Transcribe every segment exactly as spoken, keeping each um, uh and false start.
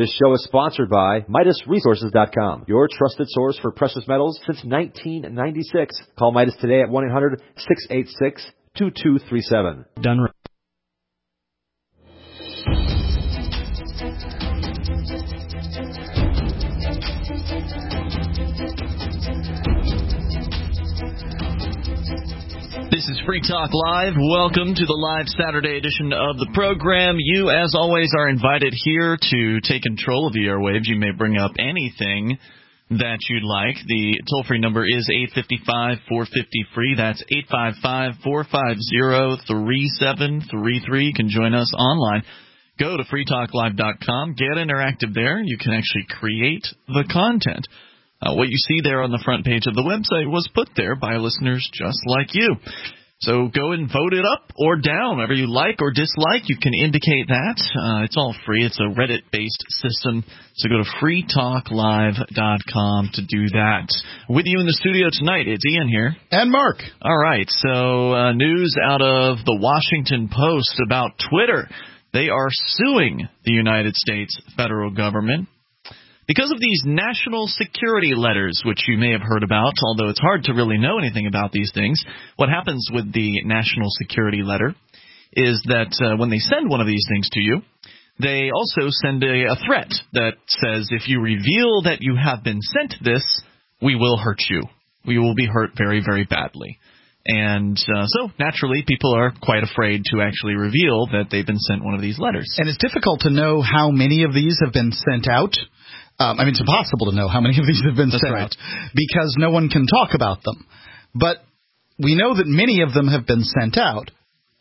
This show is sponsored by Midas Resources dot com, your trusted source for precious metals since nineteen ninety-six. Call Midas today at one eight hundred six eight six two two three seven. Done. This is Free Talk Live. Welcome to the live Saturday edition of the program. You, as always, are invited here to take control of the airwaves. You may bring up anything that you'd like. The toll-free number is eight five five, four five zero, free. That's eight five five, four five zero, three seven three three. You can join us online. Go to free talk live dot com. Get interactive there. You can actually create the content. Uh, what you see there on the front page of the website was put there by listeners just like you. So go and vote it up or down, whatever you like or dislike. You can indicate that. Uh, it's all free. It's a Reddit-based system. So go to free talk live dot com to do that. With you in the studio tonight, it's Ian here. And Mark. All right. So uh, news out of the Washington Post about Twitter. They are suing the United States federal government because of these national security letters, which you may have heard about, although it's hard to really know anything about these things. What happens with the national security letter is that uh, when they send one of these things to you, they also send a, a threat that says, if you reveal that you have been sent this, we will hurt you. We will be hurt very, very badly. And uh, so, naturally, people are quite afraid to actually reveal that they've been sent one of these letters. And it's difficult to know how many of these have been sent out. Um, I mean, it's impossible to know how many of these have been That's sent right. out because no one can talk about them. But we know that many of them have been sent out.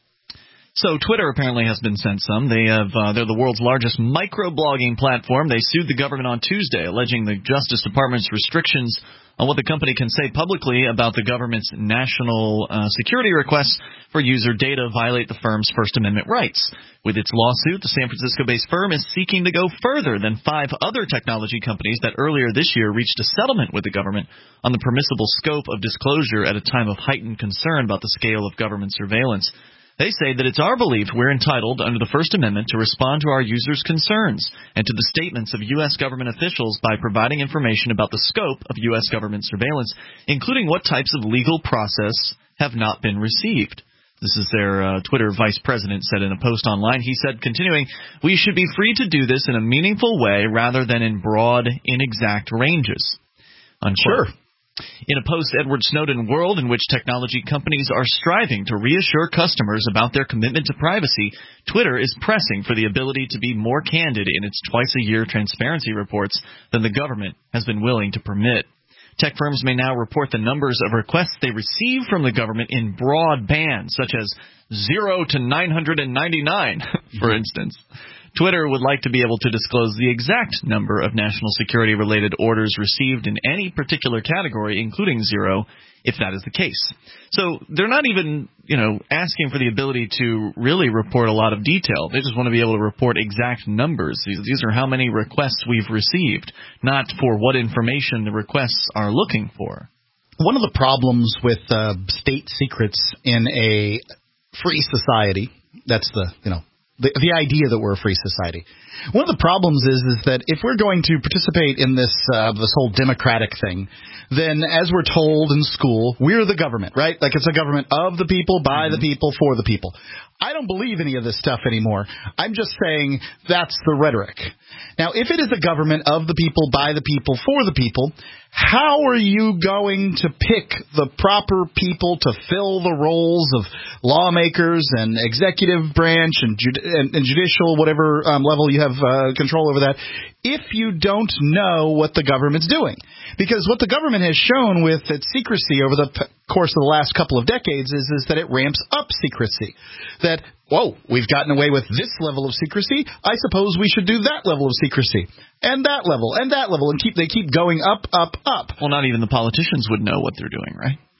So Twitter apparently has been sent some. They have, uh, they're the world's largest microblogging platform. They sued the government on Tuesday, alleging the Justice Department's restrictions on what the company can say publicly about the government's national uh, security requests for user data violate the firm's First Amendment rights. With its lawsuit, the San Francisco-based firm is seeking to go further than five other technology companies that earlier this year reached a settlement with the government on the permissible scope of disclosure at a time of heightened concern about the scale of government surveillance. They say that it's our belief we're entitled under the First Amendment to respond to our users' concerns and to the statements of U S government officials by providing information about the scope of U S government surveillance, including what types of legal process have not been received. This is their uh, Twitter vice president said in a post online. He said, continuing, we should be free to do this in a meaningful way rather than in broad, inexact ranges. Unquote. Sure. In a post-Edward Snowden world in which technology companies are striving to reassure customers about their commitment to privacy, Twitter is pressing for the ability to be more candid in its twice-a-year transparency reports than the government has been willing to permit. Tech firms may now report the numbers of requests they receive from the government in broad bands, such as zero to nine hundred ninety-nine, for instance. Twitter would like to be able to disclose the exact number of national security-related orders received in any particular category, including zero, if that is the case. So they're not even, you know, asking for the ability to really report a lot of detail. They just want to be able to report exact numbers. These, these are how many requests we've received, not for what information the requests are looking for. One of the problems with uh, state secrets in a free society, that's the, you know, The, the idea that we're a free society. One of the problems is is that if we're going to participate in this uh, this whole democratic thing, then as we're told in school, we're the government, right? Like it's a government of the people, by mm-hmm. the people, for the people. I don't believe any of this stuff anymore. I'm just saying that's the rhetoric. Now, if it is a government of the people, by the people, for the people, how are you going to pick the proper people to fill the roles of lawmakers and executive branch and, judi- and, and judicial, whatever um, level you have uh, control over that, if you don't know what the government's doing? Because what the government has shown with its secrecy over the p- course of the last couple of decades is, is that it ramps up secrecy. That, whoa, we've gotten away with this level of secrecy, I suppose we should do that level of secrecy. And that level, and that level, and keep they keep going up, up, up. Well, not even the politicians would know what they're doing, right?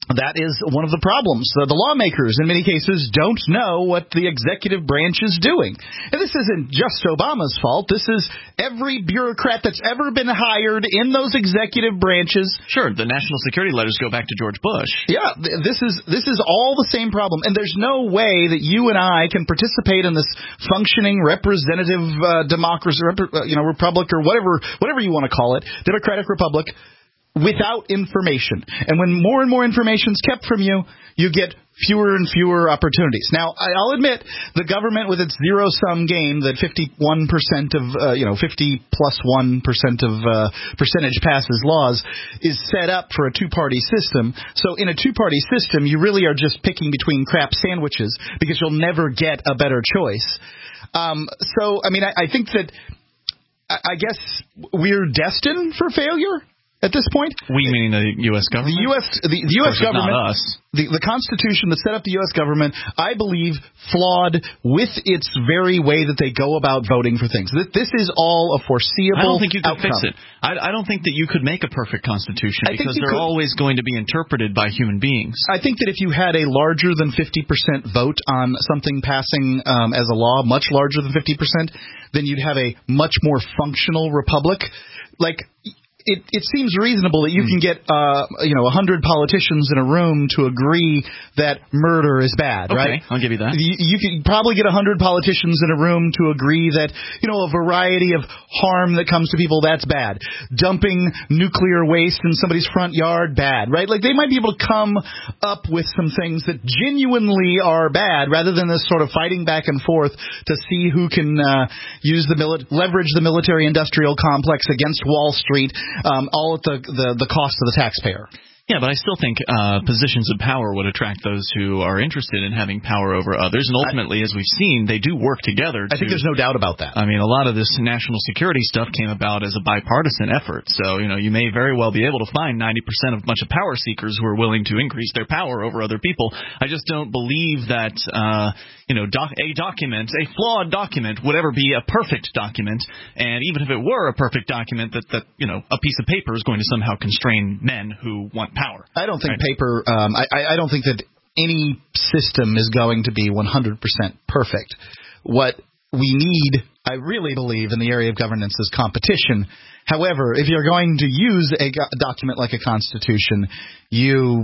That is one of the problems. So the lawmakers, in many cases, don't know what the executive branch is doing. And this isn't just Obama's fault. This is every bureaucrat that's ever been hired in those executive branches. Sure, the national security letters go back to George Bush. Yeah, this is this is all the same problem. And there's no way that you and I can participate in this functioning representative uh, democracy, rep- uh, you know, republic or whatever whatever you want to call it, democratic republic, without information. And when more and more information is kept from you, you get fewer and fewer opportunities. Now, I'll admit, the government with its zero-sum game that fifty-one percent of, uh, you know, fifty plus one percent of uh, percentage passes laws is set up for a two-party system. So in a two-party system, you really are just picking between crap sandwiches because you'll never get a better choice. Um, so, I mean, I, I think that, I, I guess we're destined for failure at this point. We meaning the U S government? The U S the, the U S government, not us. The, the Constitution that set up the U S government, I believe, flawed with its very way that they go about voting for things. This, this is all a foreseeable I don't think you could outcome. fix it. I, I don't think that you could make a perfect Constitution I think because you they're could. always going to be interpreted by human beings. I think that if you had a larger than fifty percent vote on something passing um, as a law, much larger than fifty percent, then you'd have a much more functional republic. Like, It, it seems reasonable that you can get, uh, you know, a hundred politicians in a room to agree that murder is bad, okay, right? I'll give you that. You, you can probably get a hundred politicians in a room to agree that, you know, a variety of harm that comes to people, that's bad. Dumping nuclear waste in somebody's front yard, bad, right? Like, they might be able to come up with some things that genuinely are bad rather than this sort of fighting back and forth to see who can uh, use the mili- leverage the military-industrial complex against Wall Street. Um, all at the, the the cost of the taxpayer. Yeah, but I still think uh, positions of power would attract those who are interested in having power over others, and ultimately, I, as we've seen, they do work together. I to, think there's no doubt about that. I mean, a lot of this national security stuff came about as a bipartisan effort, so, you know, you may very well be able to find ninety percent of a bunch of power seekers who are willing to increase their power over other people. I just don't believe that, uh, you know, doc- a document, a flawed document, would ever be a perfect document, and even if it were a perfect document, that, that you know, a piece of paper is going to somehow constrain men who want power. I don't think right? paper. Um, I, I don't think that any system is going to be one hundred percent perfect. What we need, I really believe, in the area of governance is competition. However, if you're going to use a go- document like a constitution, you.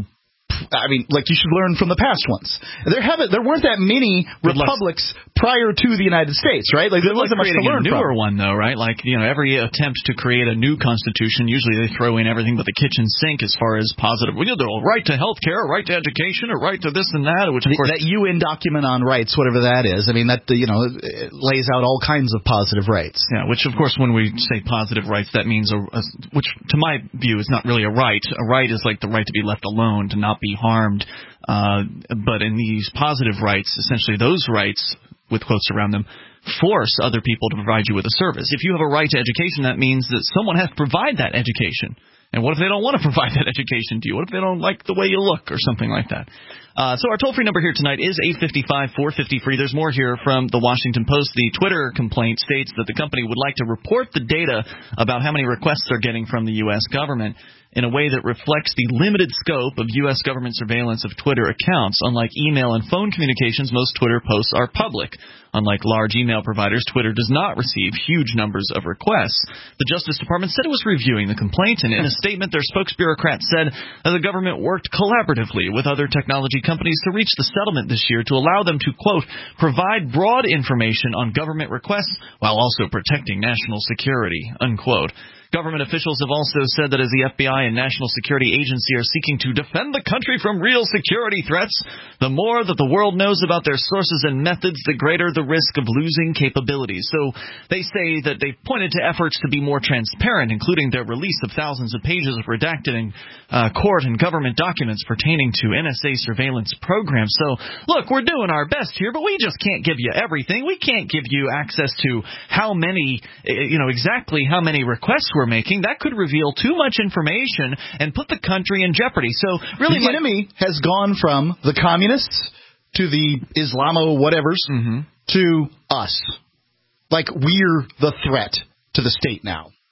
I mean, like, you should learn from the past ones. There haven't, there weren't that many republics prior to the United States, right? Like, there wasn't much to learn from. A newer from. one, though, right? Like, you know, every attempt to create a new constitution, usually they throw in everything but the kitchen sink as far as positive. We have the right to health care, right to education, or right to this and that, which of the, course that U N document on rights, whatever that is. I mean, that you know, it lays out all kinds of positive rights. Yeah, which of course, when we say positive rights, that means a, a which, to my view, is not really a right. A right is like the right to be left alone, to not be harmed. Uh, but in these positive rights, essentially those rights, with quotes around them, force other people to provide you with a service. If you have a right to education, that means that someone has to provide that education. And what if they don't want to provide that education to you? What if they don't like the way you look or something like that? Uh, so our toll-free number here tonight is eight five five, four five zero, free. There's more here from the Washington Post. The Twitter complaint states that the company would like to report the data about how many requests they're getting from the U S government in a way that reflects the limited scope of U S government surveillance of Twitter accounts. Unlike email and phone communications, most Twitter posts are public. Unlike large email providers, Twitter does not receive huge numbers of requests. The Justice Department said it was reviewing the complaint, and in a statement, their spokesbureaucrat said that the government worked collaboratively with other technology companies to reach the settlement this year to allow them to, quote, provide broad information on government requests while also protecting national security, unquote. Government officials have also said that as the F B I and National Security Agency are seeking to defend the country from real security threats, the more that the world knows about their sources and methods, the greater the risk of losing capabilities. So they say that they've pointed to efforts to be more transparent, including their release of thousands of pages of redacted in, uh, court and government documents pertaining to N S A surveillance programs. So, look, we're doing our best here, but we just can't give you everything. We can't give you access to how many, you know, exactly how many requests we're making. That could reveal too much information and put the country in jeopardy. So really, the enemy has gone from the communists to the Islamo-whatevers mm-hmm. to us. Like, we're the threat to the state now.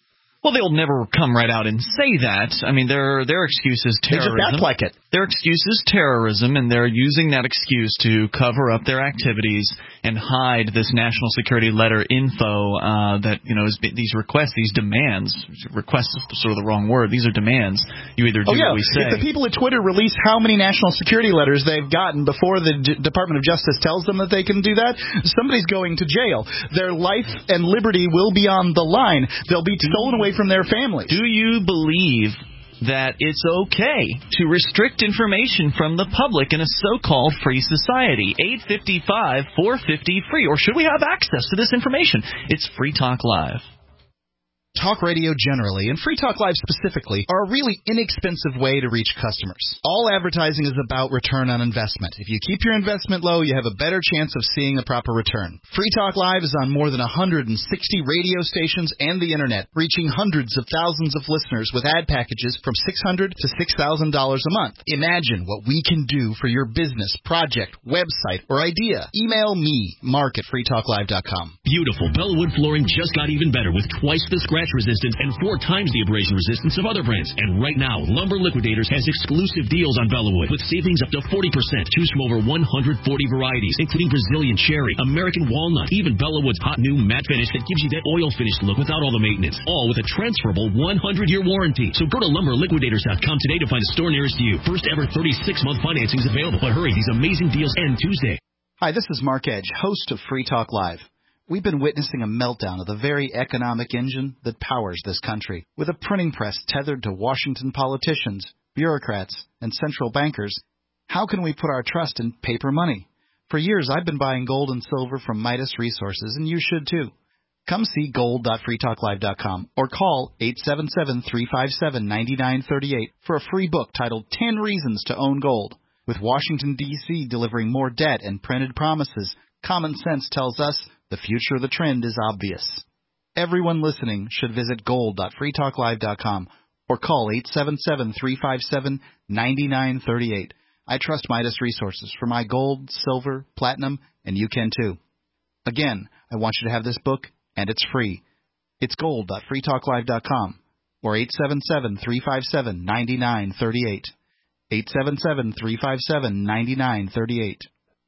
Well, they'll never come right out and say that. I mean, their their excuse is terrorism. They just act like it. Their excuse is terrorism, and they're using that excuse to cover up their activities and hide this national security letter info uh, that, you know, is, these requests, these demands. Requests is sort of the wrong word. These are demands. You either do oh, yeah. what we say. If the people at Twitter release how many national security letters they've gotten before the D- Department of Justice tells them that they can do that, somebody's going to jail. Their life and liberty will be on the line. They'll be stolen away from their families. Do you believe that it's okay to restrict information from the public in a so-called free society? eight five five, four five zero, free. Or should we have access to this information? It's Free Talk Live. Talk radio generally, and Free Talk Live specifically, are a really inexpensive way to reach customers. All advertising is about return on investment. If you keep your investment low, you have a better chance of seeing a proper return. Free Talk Live is on more than one hundred sixty radio stations and the Internet, reaching hundreds of thousands of listeners with ad packages from six hundred dollars to six thousand dollars a month. Imagine what we can do for your business, project, website, or idea. Email me, Mark at free talk live dot com. Beautiful Bellawood flooring just got even better with twice the scratch resistance and four times the abrasion resistance of other brands. And right now, Lumber Liquidators has exclusive deals on Bellawood with savings up to forty percent. Choose from over one hundred forty varieties, including Brazilian cherry, American walnut, even Bellawood's hot new matte finish that gives you that oil finish look without all the maintenance, all with a transferable one hundred year warranty. So go to lumber liquidators dot com today to find a store nearest you. First ever thirty-six month financing is available. But hurry, these amazing deals end Tuesday. Hi, this is Mark Edge, host of Free Talk Live. We've been witnessing a meltdown of the very economic engine that powers this country. With a printing press tethered to Washington politicians, bureaucrats, and central bankers, how can we put our trust in paper money? For years, I've been buying gold and silver from Midas Resources, and you should too. Come see gold dot free talk live dot com or call eight seven seven, three five seven, nine nine three eight for a free book titled ten Reasons to Own Gold. With Washington, D C delivering more debt and printed promises, common sense tells us the future of the trend is obvious. Everyone listening should visit gold dot free talk live dot com or call eight seven seven, three five seven, nine nine three eight. I trust Midas Resources for my gold, silver, platinum, and you can too. Again, I want you to have this book, and it's free. It's gold dot free talk live dot com or eight seven seven, three five seven, nine nine three eight. eight seven seven, three five seven, nine nine three eight.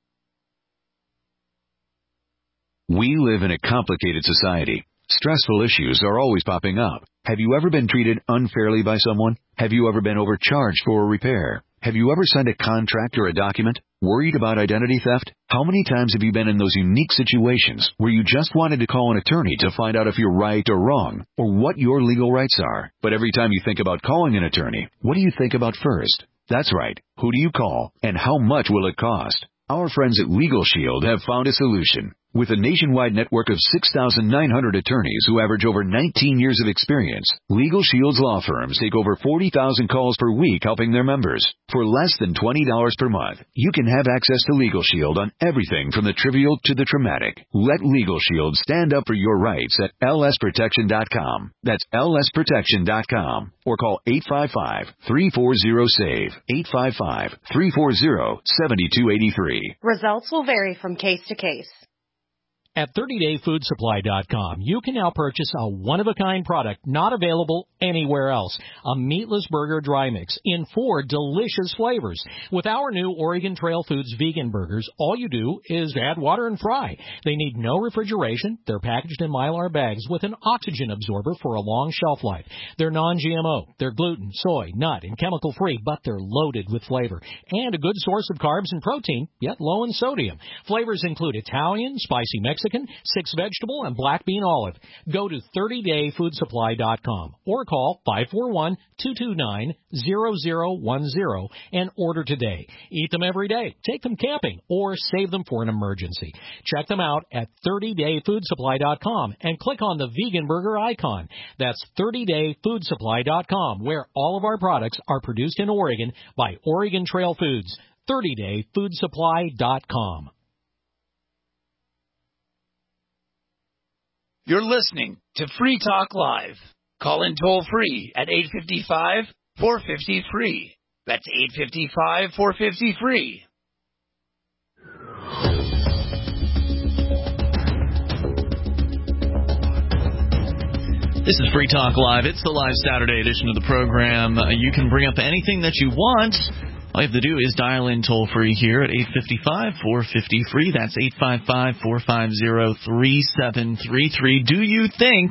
We live in a complicated society. Stressful issues are always popping up. Have you ever been treated unfairly by someone? Have you ever been overcharged for a repair? Have you ever signed a contract or a document? Worried about identity theft? How many times have you been in those unique situations where you just wanted to call an attorney to find out if you're right or wrong, or what your legal rights are? But every time you think about calling an attorney, what do you think about first? That's right. Who do you call, and how much will it cost? Our friends at Legal Shield have found a solution. With a nationwide network of six thousand nine hundred attorneys who average over nineteen years of experience, Legal Shield's law firms take over forty thousand calls per week helping their members. For less than twenty dollars per month, you can have access to Legal Shield on everything from the trivial to the traumatic. Let Legal Shield stand up for your rights at L S protection dot com. That's L S protection dot com. Or call eight five five, three four zero, S A V E, eight five five, three four zero, seven two eight three. Results will vary from case to case. At thirty day food supply dot com, you can now purchase a one-of-a-kind product not available anywhere else, a meatless burger dry mix in four delicious flavors. With our new Oregon Trail Foods vegan burgers, all you do is add water and fry. They need no refrigeration. They're packaged in Mylar bags with an oxygen absorber for a long shelf life. They're non G M O. They're gluten, soy, nut, and chemical-free, but they're loaded with flavor. And a good source of carbs and protein, yet low in sodium. Flavors include Italian, spicy Mexican, six vegetable, and black bean olive. Go to thirty day food supply dot com or call five four one, two two nine, zero zero one zero and order today. Eat them every day, take them camping, or save them for an emergency. Check them out at thirty day food supply dot com and click on the vegan burger icon. That's thirty day food supply dot com, where all of our products are produced in Oregon by Oregon Trail Foods. thirty day food supply dot com. You're listening to Free Talk Live. Call in toll-free at eight five five, four five zero, free. That's eight five five, four five zero, free. This is Free Talk Live. It's the live Saturday edition of the program. Uh, you can bring up anything that you want. All you have to do is dial in toll-free here at eight five five, four five zero, free. That's eight five five, four five zero, three seven three three. Do you think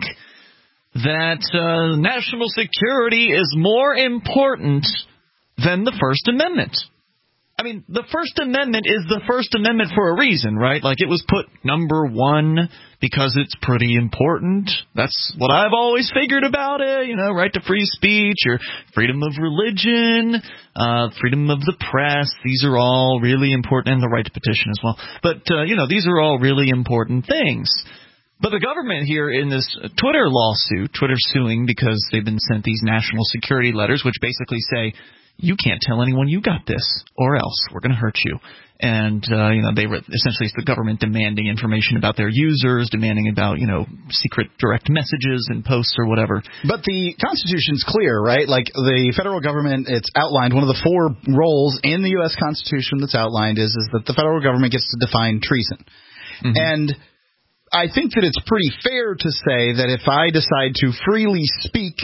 that uh, national security is more important than the First Amendment? I mean, the First Amendment is the First Amendment for a reason, right? Like, it was put number one because it's pretty important. That's what I've always figured about it, you know, right to free speech or freedom of religion, uh, freedom of the press. These are all really important, and the right to petition as well. But, uh, you know, these are all really important things. But the government here in this Twitter lawsuit, Twitter's suing because they've been sent these national security letters, which basically say, you can't tell anyone you got this, or else we're going to hurt you. And, uh, you know, they were essentially it's the government demanding information about their users, demanding about, you know, secret direct messages and posts or whatever. But the Constitution's clear, right? Like, the federal government, it's outlined, one of the four roles in the U S Constitution that's outlined is, is that the federal government gets to define treason. Mm-hmm. And I think that it's pretty fair to say that if I decide to freely speak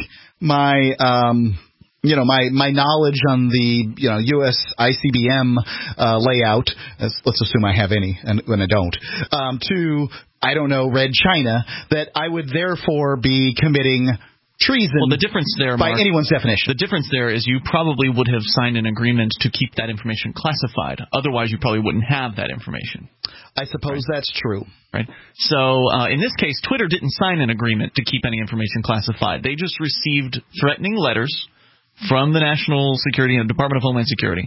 my um you know, my, my knowledge on the, you know, U S I C B M uh, layout, as, let's assume I have any, and when I don't, um, to, I don't know, Red China, that I would therefore be committing treason. Well, the difference there, by Mark, anyone's definition. The difference there is you probably would have signed an agreement to keep that information classified. Otherwise, you probably wouldn't have that information. I suppose right. That's true. Right. So, uh, in this case, Twitter didn't sign an agreement to keep any information classified. They just received threatening letters from the National Security and Department of Homeland Security,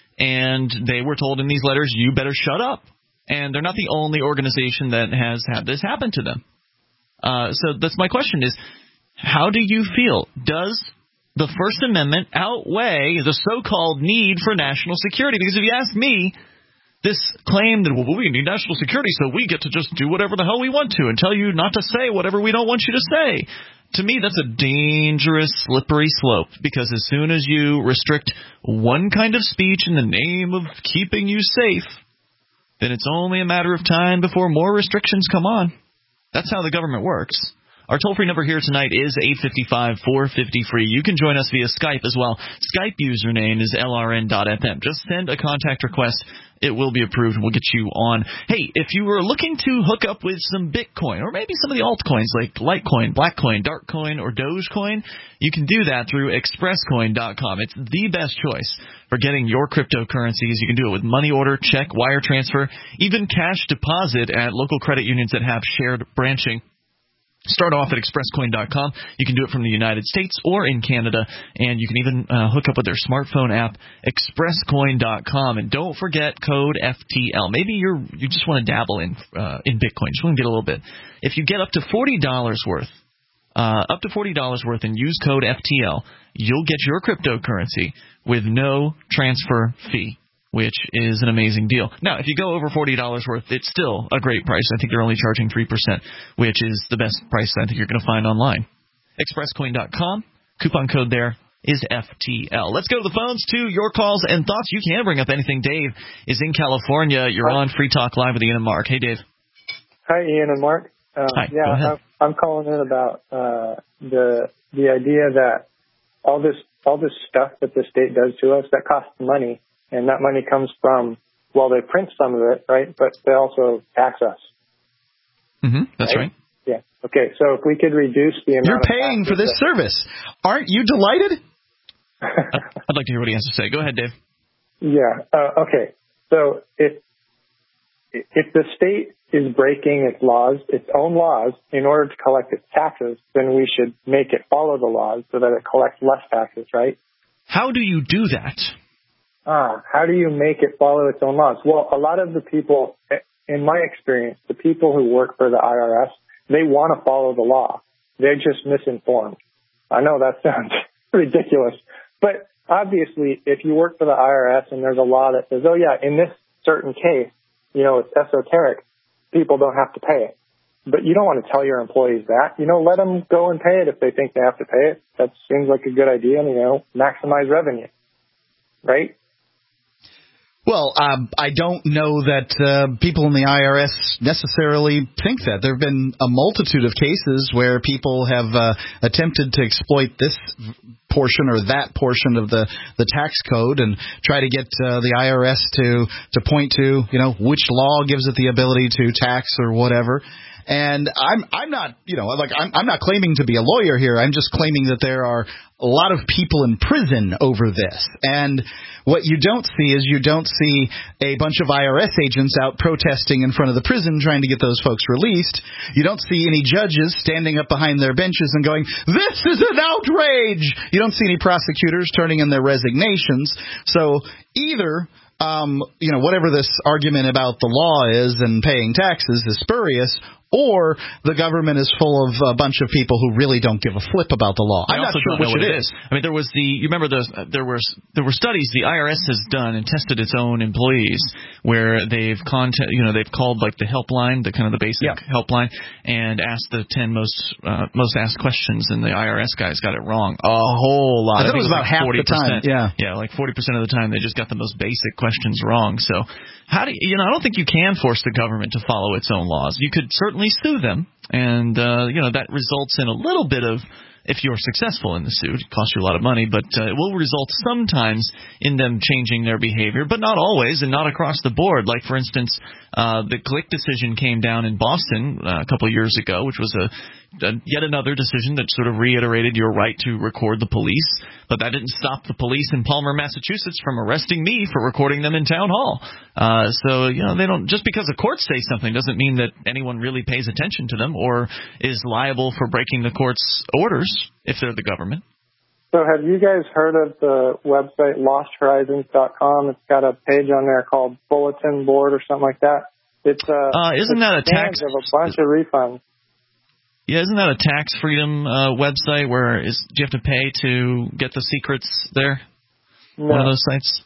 and they were told in these letters, you better shut up. And they're not the only organization that has had this happen to them. Uh, so that's my question is, how do you feel? Does the First Amendment outweigh the so-called need for national security? Because if you ask me, this claim that, well, we need national security so we get to just do whatever the hell we want to and tell you not to say whatever we don't want you to say. To me, that's a dangerous, slippery slope, because as soon as you restrict one kind of speech in the name of keeping you safe, then it's only a matter of time before more restrictions come on. That's how the government works. Our toll-free number here tonight is eight five five, four five zero, free. You can join us via Skype as well. Skype username is L R N dot F M. Just send a contact request. It will be approved, and we'll get you on. Hey, if you were looking to hook up with some Bitcoin, or maybe some of the altcoins like Litecoin, Blackcoin, Darkcoin, or Dogecoin, you can do that through express coin dot com. It's the best choice for getting your cryptocurrencies. You can do it with money order, check, wire transfer, even cash deposit at local credit unions that have shared branching. Start off at express coin dot com. You can do it from the United States or in Canada, and you can even uh, hook up with their smartphone app, express coin dot com. And don't forget code F T L. Maybe you're you just want to dabble in uh, in Bitcoin, just want to get a little bit. If you get up to forty dollars worth, uh, up to forty dollars worth, and use code F T L, you'll get your cryptocurrency with no transfer fee, which is an amazing deal. Now, if you go over forty dollars worth, it's still a great price. I think they're only charging three percent, which is the best price I think you're going to find online. express coin dot com. Coupon code there is F T L. Let's go to the phones, to your calls and thoughts. You can bring up anything. Dave is in California. You're on Free Talk Live with Ian and Mark. Hey, Dave. Hi, Ian and Mark. Uh, Hi. Yeah, I'm calling in about uh, the the idea that all this all this stuff that the state does to us that costs money. And that money comes from, well, they print some of it, right? But they also tax us. Mm-hmm. That's right? right. Yeah. Okay. So if we could reduce the amount You're paying for this that, service. Aren't you delighted? I'd like to hear what he has to say. Go ahead, Dave. Yeah. Uh, okay. So if if the state is breaking its laws, its own laws, in order to collect its taxes, then we should make it follow the laws so that it collects less taxes, right? How do you do that? Ah, how do you make it follow its own laws? Well, a lot of the people, in my experience, the people who work for the I R S, they want to follow the law. They're just misinformed. I know that sounds ridiculous, but obviously, if you work for the I R S and there's a law that says, oh yeah, in this certain case, you know, it's esoteric, people don't have to pay it. But you don't want to tell your employees that. You know, let them go and pay it if they think they have to pay it. That seems like a good idea, and, you know, maximize revenue, right? Well, um, I don't know that uh, people in the I R S necessarily think that. There have been a multitude of cases where people have uh, attempted to exploit this portion or that portion of the, the tax code and try to get uh, the I R S to, to point to, you know, which law gives it the ability to tax or whatever. And I'm I'm not, you know, like I'm I'm not claiming to be a lawyer here. I'm just claiming that there are a lot of people in prison over this. And what you don't see is you don't see a bunch of I R S agents out protesting in front of the prison trying to get those folks released. You don't see any judges standing up behind their benches and going, "This is an outrage." You don't see any prosecutors turning in their resignations. So either Um, you know, whatever this argument about the law is and paying taxes is spurious, or the government is full of a bunch of people who really don't give a flip about the law. I I'm also not sure don't know which what it is. I mean, there was the you remember those uh, there were there were studies the I R S has done and tested its own employees where they've contact you know they've called like the helpline, the kind of the basic yeah. helpline, and asked the ten most uh, most asked questions, and the I R S guys got it wrong a whole lot. I thought I think it was about like half forty percent. the time. Yeah, yeah, like forty percent of the time they just got the most basic questions wrong. So how do you, you know I don't think you can force the government to follow its own laws. You could certainly sue them. And, uh, you know, that results in a little bit of, if you're successful in the suit, it costs you a lot of money, but uh, it will result sometimes in them changing their behavior, but not always and not across the board. Like, for instance, uh, the Glick decision came down in Boston uh, a couple of years ago, which was a, a yet another decision that sort of reiterated your right to record the police. But that didn't stop the police in Palmer, Massachusetts from arresting me for recording them in town hall. Uh, so, you know, they don't just because the courts say something doesn't mean that anyone really pays attention to them or is liable for breaking the court's orders if they're the government. So have you guys heard of the website lost horizons dot com? It's got a page on there called Bulletin Board or something like that. It's uh, uh isn't that a tax of a bunch of refunds. Yeah, isn't that a tax freedom uh, website where is do you have to pay to get the secrets there? No. One of those sites?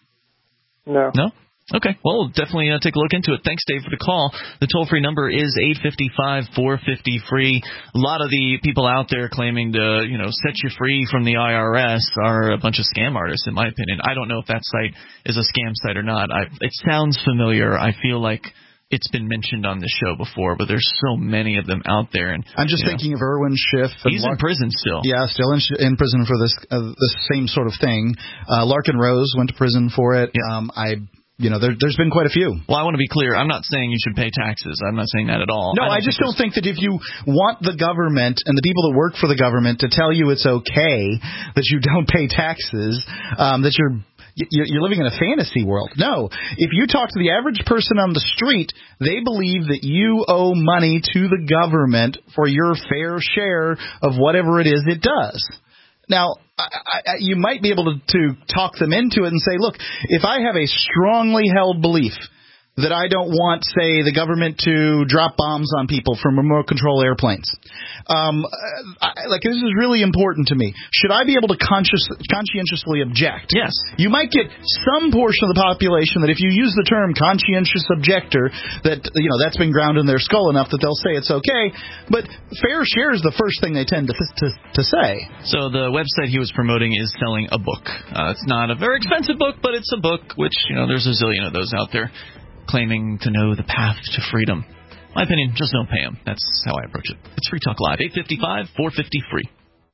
No. No? Okay. Well, definitely uh, take a look into it. Thanks, Dave, for the call. The toll-free number is eight five five, four five zero, free. A lot of the people out there claiming to, you know, set you free from the I R S are a bunch of scam artists, in my opinion. I don't know if that site is a scam site or not. I, it sounds familiar. I feel like it's been mentioned on the show before, but there's so many of them out there. And I'm just thinking know, of Irwin Schiff. He's Lark- in prison still. Yeah, still in, in prison for this uh, this same sort of thing. Uh, Larkin Rose went to prison for it. Yeah. Um, I, you know, there, there's been quite a few. Well, I want to be clear. I'm not saying you should pay taxes. I'm not saying that at all. No, I, I just don't think that if you want the government and the people that work for the government to tell you it's okay that you don't pay taxes, um, that you're You're living in a fantasy world. No. If you talk to the average person on the street, they believe that you owe money to the government for your fair share of whatever it is it does. Now, I, I, you might be able to, to talk them into it and say, look, if I have a strongly held belief that I don't want, say, the government to drop bombs on people from remote control airplanes. Um, I, like, this is really important to me. Should I be able to conscious, conscientiously object? Yes. You might get some portion of the population that if you use the term conscientious objector, that, you know, that's been ground in their skull enough that they'll say it's okay. But fair share is the first thing they tend to, to, to say. So the website he was promoting is selling a book. Uh, it's not a very expensive book, but it's a book, which, you know, there's a zillion of those out there, claiming to know the path to freedom. My opinion, just don't pay them. That's how I approach it. It's Free Talk Live, eight five five, four five zero, free.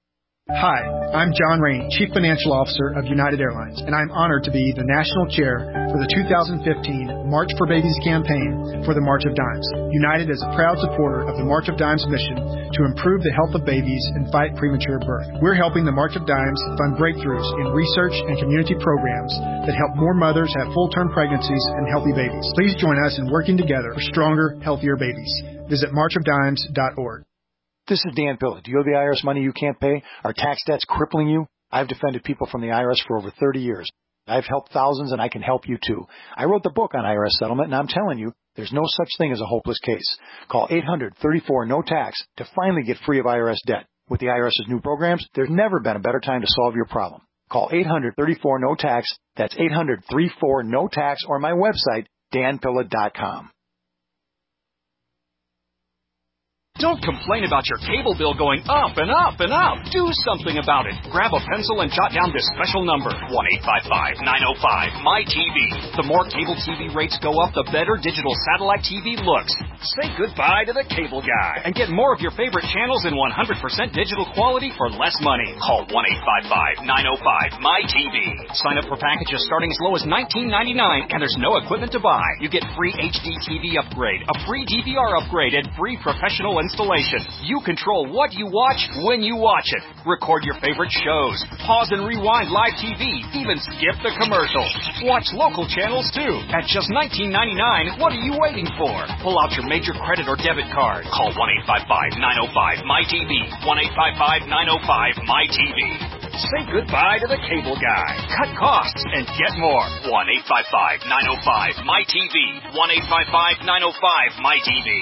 Hi, I'm John Rainey, Chief Financial Officer of United Airlines, and I'm honored to be the National Chair for the two thousand fifteen March for Babies campaign for the March of Dimes. United is a proud supporter of the March of Dimes mission to improve the health of babies and fight premature birth. We're helping the March of Dimes fund breakthroughs in research and community programs that help more mothers have full-term pregnancies and healthy babies. Please join us in working together for stronger, healthier babies. Visit march of dimes dot org. This is Dan Pilla. Do you owe the I R S money you can't pay? Are tax debts crippling you? I've defended people from the I R S for over thirty years. I've helped thousands, and I can help you too. I wrote the book on I R S settlement, and I'm telling you, there's no such thing as a hopeless case. Call eight hundred, thirty-four, no tax to finally get free of I R S debt. With the IRS's new programs, there's never been a better time to solve your problem. Call eight hundred, thirty-four, no tax. That's eight hundred, thirty-four, no tax, or my website, dan pilla dot com. Don't complain about your cable bill going up and up and up. Do something about it. Grab a pencil and jot down this special number, one eight five five, nine oh five, M Y T V. The more cable T V rates go up, the better digital satellite T V looks. Say goodbye to the cable guy and get more of your favorite channels in one hundred percent digital quality for less money. Call one eight five five, nine oh five, M Y T V. Sign up for packages starting as low as nineteen ninety-nine, and there's no equipment to buy. You get free H D T V upgrade, a free D V R upgrade, and free professional installation. You control what you watch when you watch it. Record your favorite shows. Pause and rewind live T V. Even skip the commercials. Watch local channels too. At just nineteen ninety-nine, what are you waiting for? Pull out your major credit or debit card. Call one eight five five, nine oh five, M Y T V. one eight five five, nine oh five, M Y T V. Say goodbye to the cable guy. Cut costs and get more. one eight five five, nine oh five, M Y T V. one eight five five, nine oh five, M Y T V.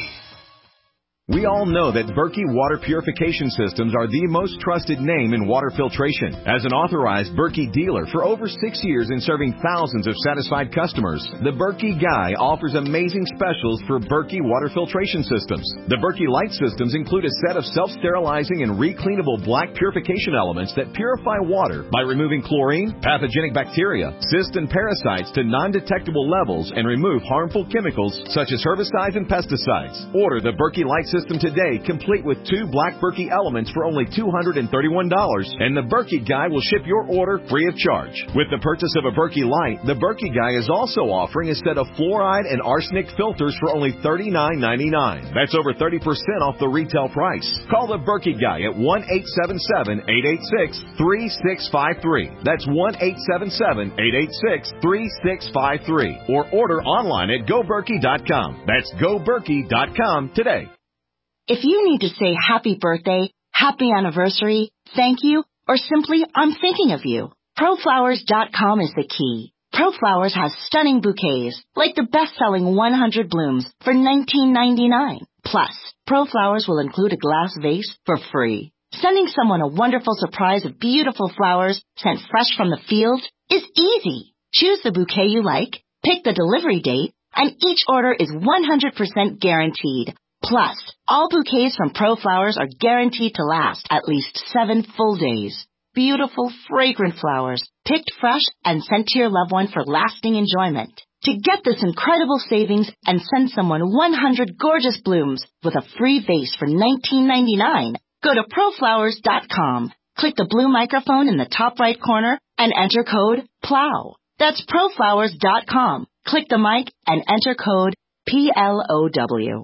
We all know that Berkey Water Purification Systems are the most trusted name in water filtration. As an authorized Berkey dealer for over six years and serving thousands of satisfied customers, the Berkey Guy offers amazing specials for Berkey Water Filtration Systems. The Berkey Light Systems include a set of self-sterilizing and recleanable black purification elements that purify water by removing chlorine, pathogenic bacteria, cysts, and parasites to non-detectable levels and remove harmful chemicals such as herbicides and pesticides. Order the Berkey Light Systems today, complete with two black Berkey elements for only two hundred thirty-one dollars, and the Berkey Guy will ship your order free of charge. With the purchase of a Berkey Light, the Berkey Guy is also offering a set of fluoride and arsenic filters for only thirty-nine ninety-nine. That's over thirty percent off the retail price. Call the Berkey Guy at one eight seven seven, eight eight six, three six five three. That's one eight seven seven, eight eight six, three six five three. Or order online at go berkey dot com. That's go berkey dot com today. If you need to say happy birthday, happy anniversary, thank you, or simply I'm thinking of you, pro flowers dot com is the key. ProFlowers has stunning bouquets, like the best-selling one hundred blooms for nineteen ninety-nine. Plus, ProFlowers will include a glass vase for free. Sending someone a wonderful surprise of beautiful flowers sent fresh from the field is easy. Choose the bouquet you like, pick the delivery date, and each order is one hundred percent guaranteed. Plus, all bouquets from ProFlowers are guaranteed to last at least seven full days. Beautiful, fragrant flowers, picked fresh and sent to your loved one for lasting enjoyment. To get this incredible savings and send someone one hundred gorgeous blooms with a free vase for nineteen ninety-nine, go to pro flowers dot com. Click the blue microphone in the top right corner and enter code PLOW. That's pro flowers dot com. Click the mic and enter code P L O W.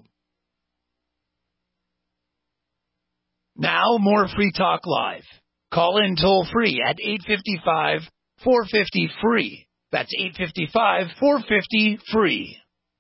Now, more Free Talk Live. Call in toll-free at eight five five, four five zero, free. That's eight five five, four five zero, free.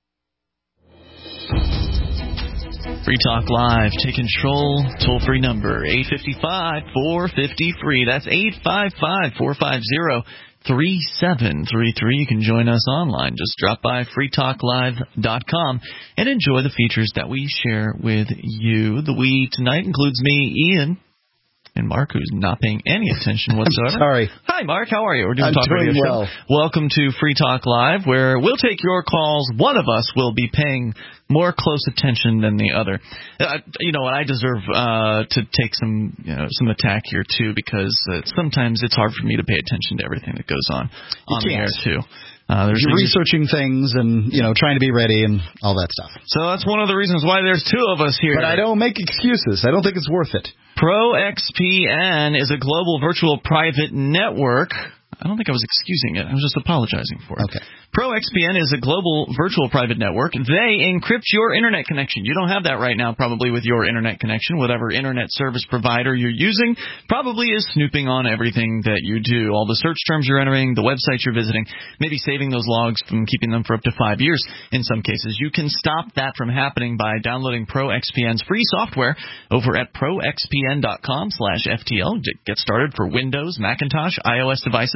Free Talk Live. Take control. Toll-free number, eight five five, four five zero, free. That's eight five five, four five zero, three seven three three. You can join us online. Just drop by free talk live dot com and enjoy the features that we share with you. The we tonight includes me, Ian, and Mark, who's not paying any attention whatsoever. Sorry. Hi, Mark. How are you? We're doing I'm Talk doing Radio well. Show. Welcome to Free Talk Live, where we'll take your calls. One of us will be paying more close attention than the other. Uh, you know what? I deserve uh, to take some you know, some attack here, too, because uh, sometimes it's hard for me to pay attention to everything that goes on on the air, too. Uh, there's You're things- researching things and, you know, trying to be ready and all that stuff. So that's one of the reasons why there's two of us here. But I don't make excuses. I don't think it's worth it. ProXPN is a global virtual private network. I don't think I was excusing it. I was just apologizing for it. Okay. ProXPN is a global virtual private network. They encrypt your internet connection. You don't have that right now probably with your internet connection. Whatever internet service provider you're using probably is snooping on everything that you do. All the search terms you're entering, the websites you're visiting, maybe saving those logs from keeping them for up to five years in some cases. You can stop that from happening by downloading ProXPN's free software over at pro x p n dot com slash F T L. Get started for Windows, Macintosh, iOS devices,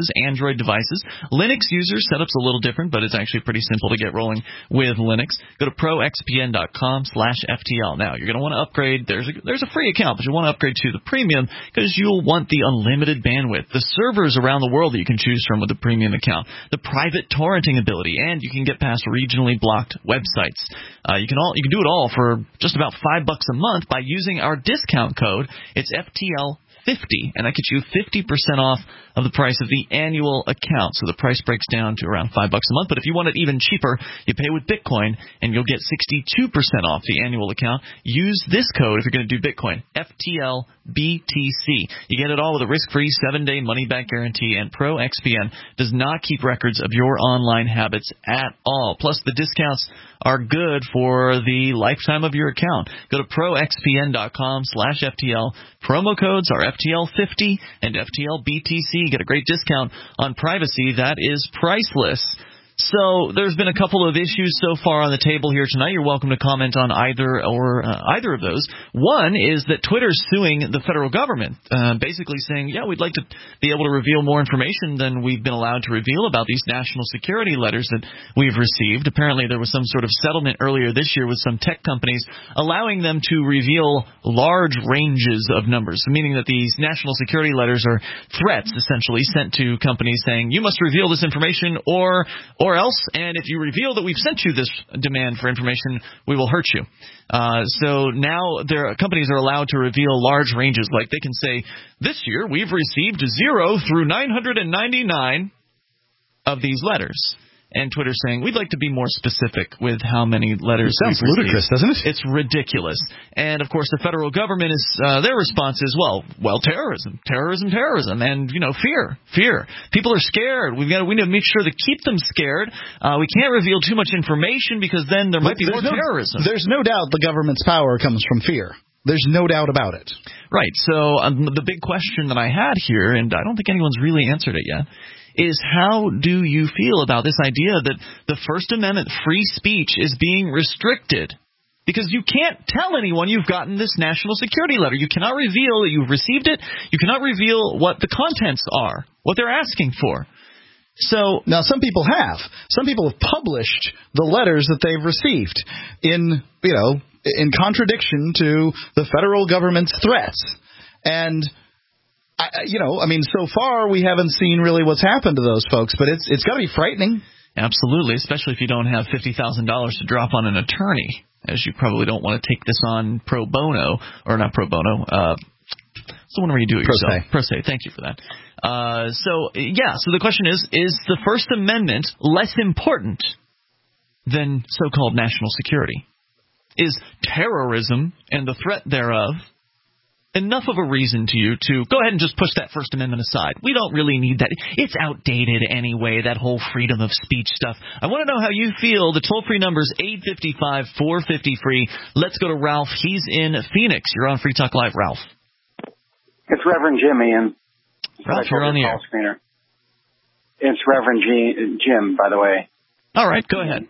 Android devices. Linux users, setup's a little different, but it's actually pretty simple to get rolling with Linux. Go to pro x p n dot com slash F T L. Now, you're going to want to upgrade. There's a, there's a free account, but you want to upgrade to the premium because you'll want the unlimited bandwidth, the servers around the world that you can choose from with the premium account, the private torrenting ability, and you can get past regionally blocked websites. Uh, you can all you can do it all for just about five bucks a month by using our discount code. It's F T L fifty, and that gets you fifty percent off of the price of the annual account. So the price breaks down to around five bucks a month. But if you want it even cheaper, you pay with Bitcoin, and you'll get sixty-two percent off the annual account. Use this code if you're going to do Bitcoin, F T L B T C. You get it all with a risk-free seven-day money-back guarantee, and Pro X P N does not keep records of your online habits at all. Plus, the discounts are good for the lifetime of your account. Go to pro x p n dot com slash F T L. Promo codes are F T L fifty and F T L B T C. Get a great discount on privacy that is priceless. So there's been a couple of issues so far on the table here tonight. You're welcome to comment on either or uh, either of those. One is that Twitter's suing the federal government, uh, basically saying, yeah, we'd like to be able to reveal more information than we've been allowed to reveal about these national security letters that we've received. Apparently there was some sort of settlement earlier this year with some tech companies allowing them to reveal large ranges of numbers, meaning that these national security letters are threats essentially sent to companies saying, you must reveal this information or or Or else, and if you reveal that we've sent you this demand for information, we will hurt you. Uh, so now their companies are allowed to reveal large ranges. Like they can say, this year we've received zero through nine hundred ninety-nine of these letters. And Twitter's saying, we'd like to be more specific with how many letters. It sounds ludicrous, doesn't it? It's ridiculous. And, of course, the federal government is, uh, their response is, well, well, terrorism, terrorism, terrorism, and, you know, fear, fear. People are scared. We've got to, we need to make sure to keep them scared. Uh, we can't reveal too much information because then there might be more no, terrorism. There's no doubt the government's power comes from fear. There's no doubt about it. Right. So um, the big question that I had here, and I don't think anyone's really answered it yet, is how do you feel about this idea that the First Amendment free speech is being restricted? Because you can't tell anyone you've gotten this national security letter. You cannot reveal that you've received it. You cannot reveal what the contents are, what they're asking for. So now some people have. Some people have published the letters that they've received in, you know, in contradiction to the federal government's threats. And I, you know, I mean, so far we haven't seen really what's happened to those folks, but it's it's got to be frightening. Absolutely, especially if you don't have fifty thousand dollars to drop on an attorney, as you probably don't want to take this on pro bono, or not pro bono, uh, it's the one where you do it pro yourself. Se. Pro se. Thank you for that. Uh, so, yeah, so the question is, is the First Amendment less important than so-called national security? Is terrorism and the threat thereof enough of a reason to you to go ahead and just push that First Amendment aside? We don't really need that. It's outdated anyway, that whole freedom of speech stuff. I want to know how you feel. The toll-free number is eight five five, four five zero, free. Let's go to Ralph. He's in Phoenix. You're on Free Talk Live, Ralph. It's Reverend Jim, Ian. Ralph, you're on the air. Screener. It's Reverend G- Jim, by the way. All right, go ahead.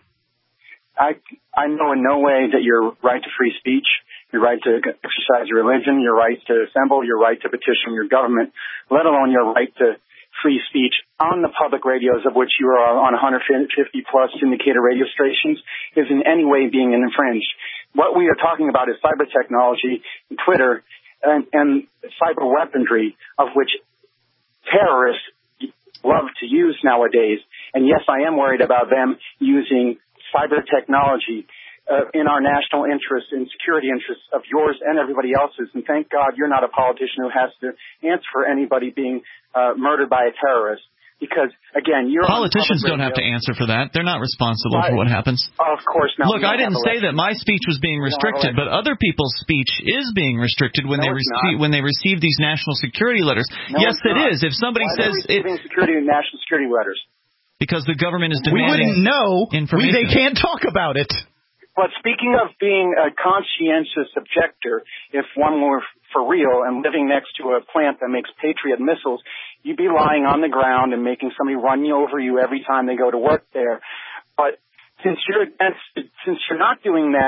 I, I know in no way that your right to free speech, your right to exercise your religion, your right to assemble, your right to petition your government, let alone your right to free speech on the public radios of which you are on one hundred fifty plus syndicated radio stations is in any way being infringed. What we are talking about is cyber technology, Twitter, and, and cyber weaponry, of which terrorists love to use nowadays. And yes, I am worried about them using cyber technology uh, in our national interests and security interests of yours and everybody else's. And thank God you're not a politician who has to answer for anybody being uh, murdered by a terrorist. Because, again, you're Politicians don't have to answer for that. They're not responsible right. for what happens. Of course not. Look, I didn't say that my speech was being restricted, but other people's speech is being restricted when no, they receive when they receive these national security letters. No, yes, it not. is. If somebody Why says are they receiving it, security and national security letters, because the government is we demanding wouldn't know. information. We, they can't talk about it. But speaking of being a conscientious objector, if one were for real and living next to a plant that makes Patriot missiles, you'd be lying on the ground and making somebody run you over you every time they go to work there. But since you're against, since you're not doing that,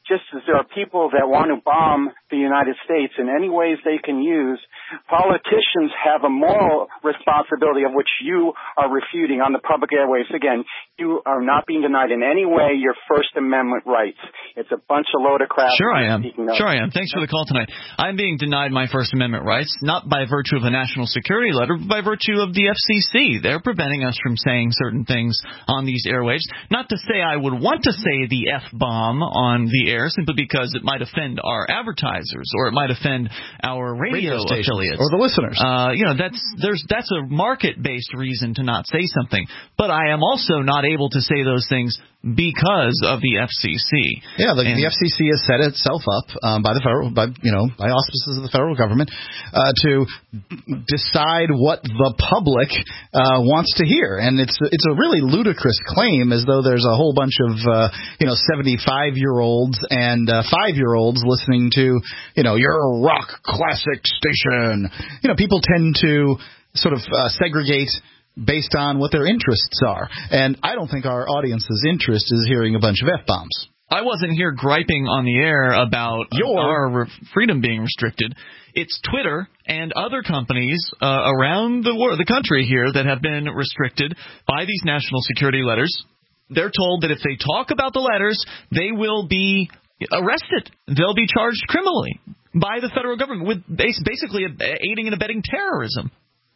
just as there are people that want to bomb the United States in any ways they can use, politicians have a moral responsibility of which you are refuting on the public airwaves. Again, you are not being denied in any way your First Amendment rights. It's a bunch of load of crap. Sure I am. Sure I am. Thanks for the call tonight. I'm being denied my First Amendment rights, not by virtue of a national security letter, but by virtue of the F C C. They're preventing us from saying certain things on these airwaves. Not to say I would want to say the F-bomb on the air, simply because it might offend our advertisers or it might offend our radio, radio affiliates or the listeners. Uh, you know, that's there's that's a market-based reason to not say something. But I am also not able to say those things because of the F C C. Yeah, the, the F C C has set itself up um, by the federal, by you know, by auspices of the federal government uh, to decide what the public uh, wants to hear, and it's it's a really ludicrous claim, as though there's a whole bunch of uh, you know seventy-five-year-olds and uh, five-year-olds listening to you know your rock classic station. You know, people tend to sort of uh, segregate based on what their interests are. And I don't think our audience's interest is hearing a bunch of F-bombs. I wasn't here griping on the air about Your. our re- freedom being restricted. It's Twitter and other companies uh, around the world, the country here that have been restricted by these national security letters. They're told that if they talk about the letters, they will be arrested. They'll be charged criminally by the federal government with basically aiding and abetting terrorism.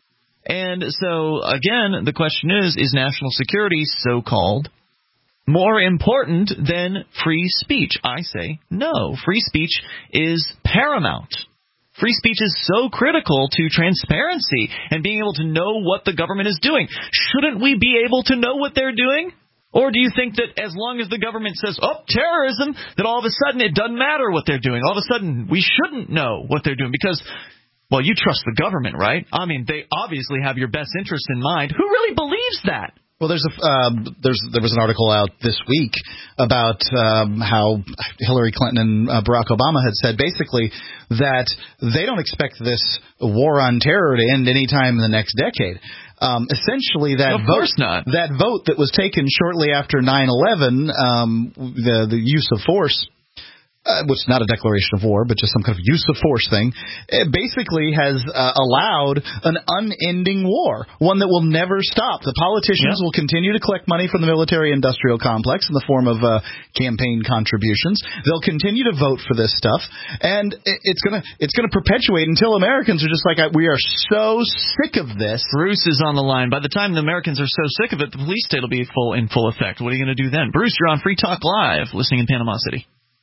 And so, again, the question is, is national security, so-called, more important than free speech? I say no. Free speech is paramount. Free speech is so critical to transparency and being able to know what the government is doing. Shouldn't we be able to know what they're doing? Or do you think that as long as the government says, oh, terrorism, that all of a sudden it doesn't matter what they're doing? All of a sudden we shouldn't know what they're doing because... Well, you trust the government, right? I mean, they obviously have your best interest in mind. Who really believes that? Well, there's a uh, there's there was an article out this week about um, how Hillary Clinton and uh, Barack Obama had said basically that they don't expect this war on terror to end anytime in the next decade. Um, essentially, that of vote course not. that vote that was taken shortly after nine eleven, um, the the use of force. Uh, which is not a declaration of war, but just some kind of use of force thing, it basically has uh, allowed an unending war, one that will never stop. The politicians yeah. will continue to collect money from the military-industrial complex in the form of uh, campaign contributions. They'll continue to vote for this stuff, and it, it's gonna it's gonna perpetuate until Americans are just like, we are so sick of this. Bruce is on the line. By the time the Americans are so sick of it, the police state will be full in full effect. What are you going to do then? Bruce, you're on Free Talk Live, listening in Panama City.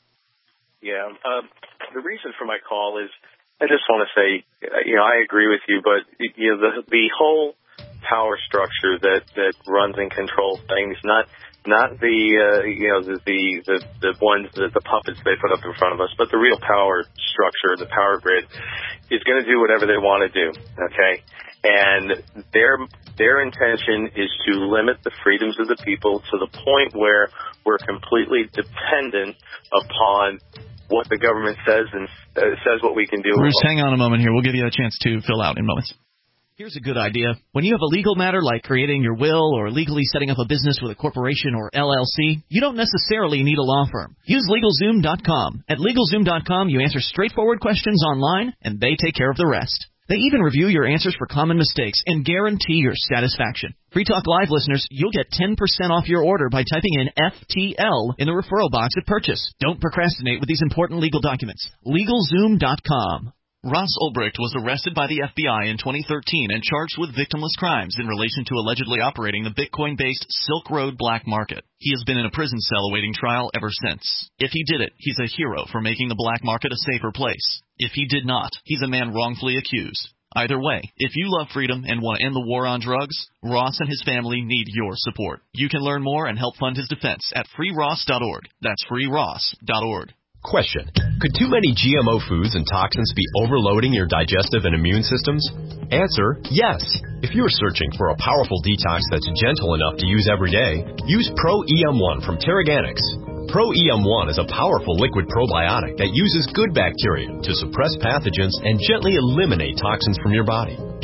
Yeah, um, the reason for my call is I just want to say, you know, I agree with you, but you know, the the whole power structure that, that runs and controls things, not not the uh, you know the the the, the ones the, the puppets they put up in front of us, but the real power structure, the power grid, is going to do whatever they want to do. Okay, and their their intention is to limit the freedoms of the people to the point where we're completely dependent upon what the government says and uh, says what we can do. Bruce, hang on a moment here. We'll give you a chance to fill out in moments. Here's a good idea. When you have a legal matter like creating your will or legally setting up a business with a corporation or L L C, you don't necessarily need a law firm. Use LegalZoom dot com. At LegalZoom dot com, you answer straightforward questions online, and they take care of the rest. They even review your answers for common mistakes and guarantee your satisfaction. Free Talk Live listeners, you'll get ten percent off your order by typing in F T L in the referral box at purchase. Don't procrastinate with these important legal documents. LegalZoom dot com. Ross Ulbricht was arrested by the F B I in twenty thirteen and charged with victimless crimes in relation to allegedly operating the Bitcoin-based Silk Road black market. He has been in a prison cell awaiting trial ever since. If he did it, he's a hero for making the black market a safer place. If he did not, he's a man wrongfully accused. Either way, if you love freedom and want to end the war on drugs, Ross and his family need your support. You can learn more and help fund his defense at free ross dot org. That's free ross dot org. Question. Could too many G M O foods and toxins be overloading your digestive and immune systems? Answer, yes. If you're searching for a powerful detox that's gentle enough to use every day, use Pro E M one from Terraganics. Pro E M one is a powerful liquid probiotic that uses good bacteria to suppress pathogens and gently eliminate toxins from your body.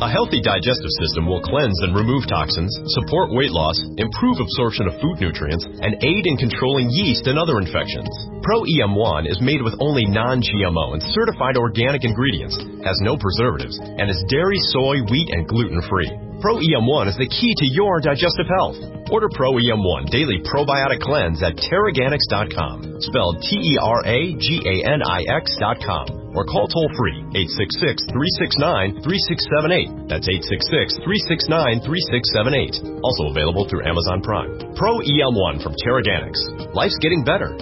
A healthy digestive system will cleanse and remove toxins, support weight loss, improve absorption of food nutrients, and aid in controlling yeast and other infections. Pro E M one is made with only non-G M O and certified organic ingredients, has no preservatives, and is dairy, soy, wheat, and gluten-free. Pro E M one is the key to your digestive health. Order Pro E M one Daily Probiotic Cleanse at Teraganix dot com, spelled T E R A G A N I X dot com, or call toll-free eight six six, three six nine, three six seven eight. That's eight six six, three six nine, three six seven eight. Also available through Amazon Prime. Pro E M one from Teraganix. Life's getting better.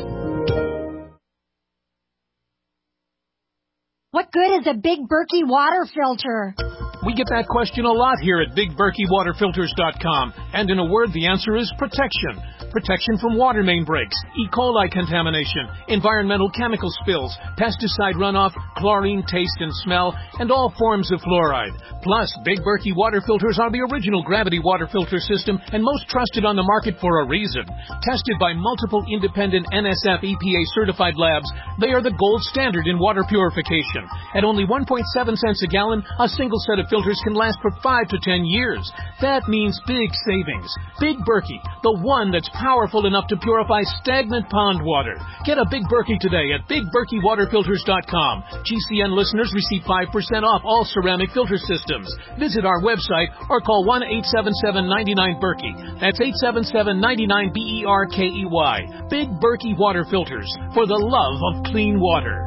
What good is a Big Berkey water filter? We get that question a lot here at Big Berkey Water Filters dot com. And in a word, the answer is protection. Protection from water main breaks, E. coli contamination, environmental chemical spills, pesticide runoff, chlorine taste and smell, and all forms of fluoride. Plus, Big Berkey water filters are the original gravity water filter system and most trusted on the market for a reason. Tested by multiple independent N S F E P A certified labs, they are the gold standard in water purification. At only one point seven cents a gallon, a single set of filters can last for five to ten years. That means big savings. Big Berkey, the one that's powerful enough to purify stagnant pond water. Get a Big Berkey today at Big Berkey Water Filters dot com. G C N listeners receive five percent off all ceramic filter systems. Visit our website or call one eight seven seven, nine nine, Berkey. That's eight seven seven, nine nine, B E R K E Y. Big Berkey Water Filters, for the love of clean water.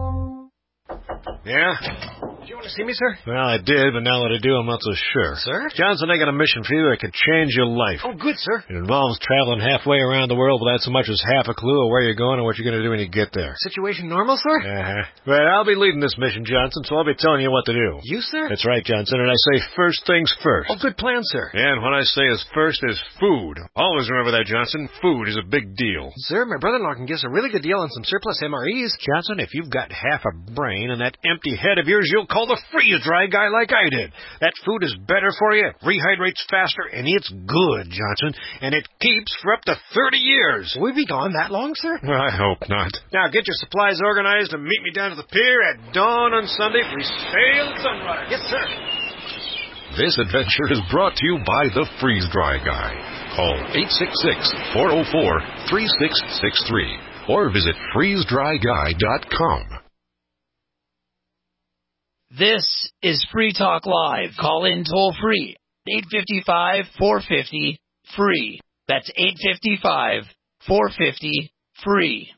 Yeah? Did you want to see me, sir? Well, I did, but now that I do, I'm not so sure. Sir? Johnson, I got a mission for you that could change your life. Oh, good, sir. It involves traveling halfway around the world without so much as half a clue of where you're going and what you're going to do when you get there. Situation normal, sir? Uh-huh. But I'll be leading this mission, Johnson, so I'll be telling you what to do. You, sir? That's right, Johnson, and I say first things first. Oh, good plan, sir. And what I say is first is food. Always remember that, Johnson. Food is a big deal. Sir, my brother-in-law can give us a really good deal on some surplus M R Es. Johnson, if you've got half a brain and that empty head of yours, you'll call the freeze-dry guy like I did. That food is better for you, rehydrates faster, and it's good, Johnson. And it keeps for up to thirty years. Will we be gone that long, sir? I hope not. Now get your supplies organized and meet me down to the pier at dawn on Sunday. We sail at sunrise. Yes, sir. This adventure is brought to you by the Freeze-Dry Guy. Call eight six six, four oh four, three six six three or visit freeze dry guy dot com. This is Free Talk Live. Call in toll free. eight five five, four five zero, free. That's eight five five, four five zero, free.